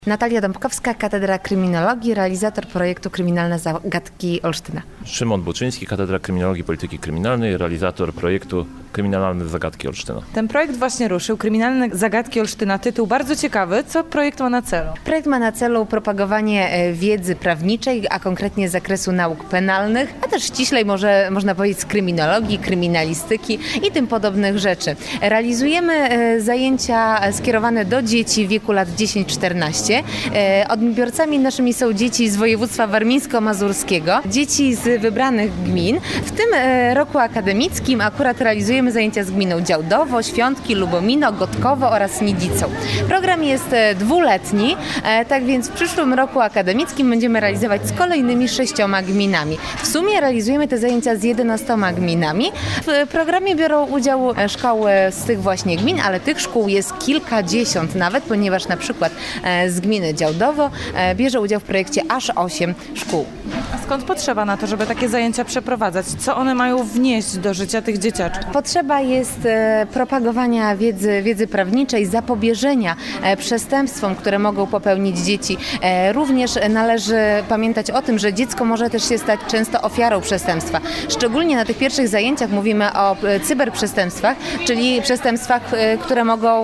Natalia Dąbkowska, Katedra Kryminologii, realizator projektu Kryminalne Zagadki Olsztyna. Szymon Buczyński, Katedra Kryminologii i Polityki Kryminalnej, realizator projektu Kryminalne Zagadki Olsztyna. Ten projekt właśnie ruszył, Kryminalne Zagadki Olsztyna, tytuł bardzo ciekawy. Co projekt ma na celu? Projekt ma na celu propagowanie wiedzy prawniczej, a konkretnie z zakresu nauk penalnych, a też ściślej można powiedzieć z kryminologii, kryminalistyki i tym podobnych rzeczy. Realizujemy zajęcia skierowane do dzieci w wieku lat 10-14. Odbiorcami naszymi są dzieci z województwa warmińsko-mazurskiego, dzieci z wybranych gmin. W tym roku akademickim akurat realizujemy zajęcia z gminą Działdowo, Świątki, Lubomino, Gotkowo oraz Nidzicą. Program jest dwuletni, tak więc w przyszłym roku akademickim będziemy realizować z kolejnymi 6 gminami. W sumie realizujemy te zajęcia z 11 gminami. W programie biorą udział szkoły z tych właśnie gmin, ale tych szkół jest kilkadziesiąt nawet, ponieważ na przykład z gminy Działdowo bierze udział w projekcie aż 8 szkół. A skąd potrzeba na to, żeby takie zajęcia przeprowadzać? Co one mają wnieść do życia tych dzieciaczków? Potrzeba jest propagowania wiedzy prawniczej, zapobieżenia przestępstwom, które mogą popełnić dzieci. Również należy pamiętać o tym, że dziecko może też się stać często ofiarą przestępstwa. Szczególnie na tych pierwszych zajęciach mówimy o cyberprzestępstwach, czyli przestępstwach, które mogą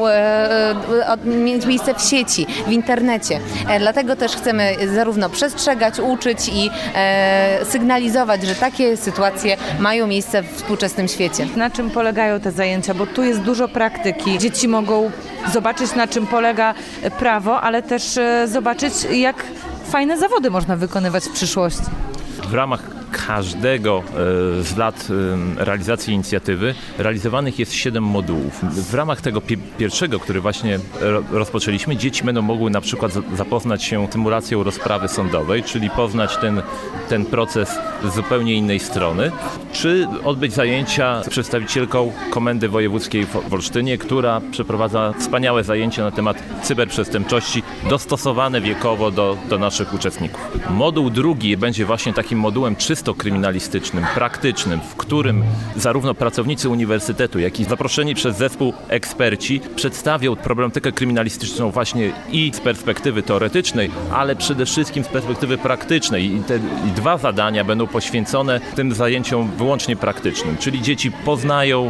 mieć miejsce w sieci, w internecie. Dlatego też chcemy zarówno przestrzegać, uczyć i sygnalizować, że takie sytuacje mają miejsce w współczesnym świecie. Na czym polegają te zajęcia? Bo tu jest dużo praktyki. Dzieci mogą zobaczyć, na czym polega prawo, ale też zobaczyć, jak fajne zawody można wykonywać w przyszłości. W ramach każdego z lat realizacji inicjatywy realizowanych jest 7 modułów. W ramach tego pierwszego, który właśnie rozpoczęliśmy, dzieci będą mogły na przykład zapoznać się z symulacją rozprawy sądowej, czyli poznać ten proces z zupełnie innej strony, czy odbyć zajęcia z przedstawicielką Komendy Wojewódzkiej w Olsztynie, która przeprowadza wspaniałe zajęcia na temat cyberprzestępczości dostosowane wiekowo do naszych uczestników. Moduł drugi będzie właśnie takim modułem czysto kryminalistycznym, praktycznym, w którym zarówno pracownicy uniwersytetu, jak i zaproszeni przez zespół eksperci przedstawią problematykę kryminalistyczną właśnie i z perspektywy teoretycznej, ale przede wszystkim z perspektywy praktycznej. I te dwa zadania będą poświęcone tym zajęciom wyłącznie praktycznym, czyli dzieci poznają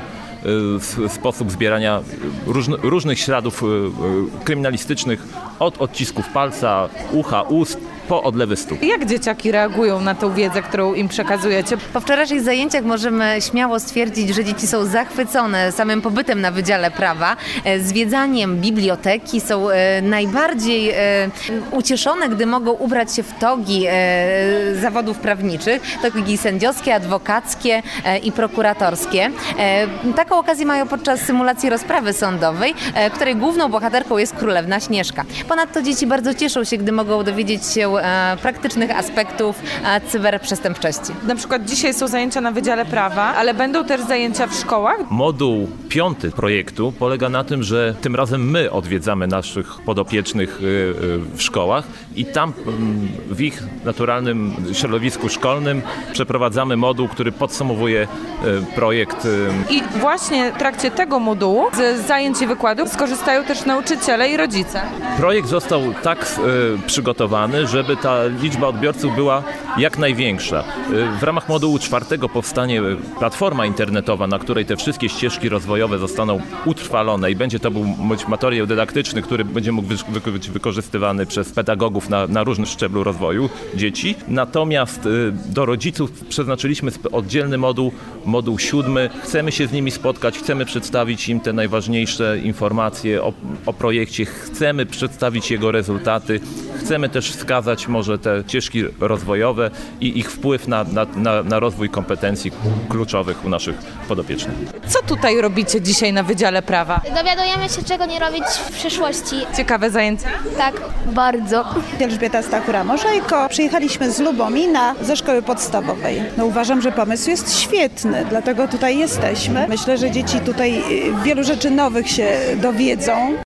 sposób zbierania różnych śladów kryminalistycznych od odcisków palca, ucha, ust, po odlewy stóp. Jak dzieciaki reagują na tą wiedzę, którą im przekazujecie? Po wczorajszych zajęciach możemy śmiało stwierdzić, że dzieci są zachwycone samym pobytem na Wydziale Prawa, zwiedzaniem biblioteki, są najbardziej ucieszone, gdy mogą ubrać się w togi zawodów prawniczych, togi sędziowskie, adwokackie i prokuratorskie. Taką okazję mają podczas symulacji rozprawy sądowej, której główną bohaterką jest królewna Śnieżka. Ponadto dzieci bardzo cieszą się, gdy mogą dowiedzieć się praktycznych aspektów cyberprzestępczości. Na przykład dzisiaj są zajęcia na Wydziale Prawa, ale będą też zajęcia w szkołach? Moduł 5 projektu polega na tym, że tym razem my odwiedzamy naszych podopiecznych w szkołach i tam w ich naturalnym środowisku szkolnym przeprowadzamy moduł, który podsumowuje projekt. I właśnie w trakcie tego modułu z zajęć i wykładów skorzystają też nauczyciele i rodzice. Projekt został tak przygotowany, żeby ta liczba odbiorców była jak największa. W ramach modułu 4 powstanie platforma internetowa, na której te wszystkie ścieżki rozwojowe zostaną utrwalone i będzie to był materiał dydaktyczny, który będzie mógł być wykorzystywany przez pedagogów na różnym szczeblu rozwoju dzieci. Natomiast do rodziców przeznaczyliśmy oddzielny moduł 7. Chcemy się z nimi spotkać, chcemy przedstawić im te najważniejsze informacje o projekcie, chcemy przedstawić jego rezultaty, chcemy też wskazać może te ścieżki rozwojowe i ich wpływ na rozwój kompetencji kluczowych u naszych podopiecznych. Co tutaj robicie dzisiaj na Wydziale Prawa? Dowiadujemy się, czego nie robić w przyszłości. Ciekawe zajęcia? Tak, bardzo. Elżbieta Stachura-Możejko. Przyjechaliśmy z Lubomina, ze szkoły podstawowej. Uważam, że pomysł jest świetny, dlatego tutaj jesteśmy. Myślę, że dzieci tutaj wielu rzeczy nowych się dowiedzą.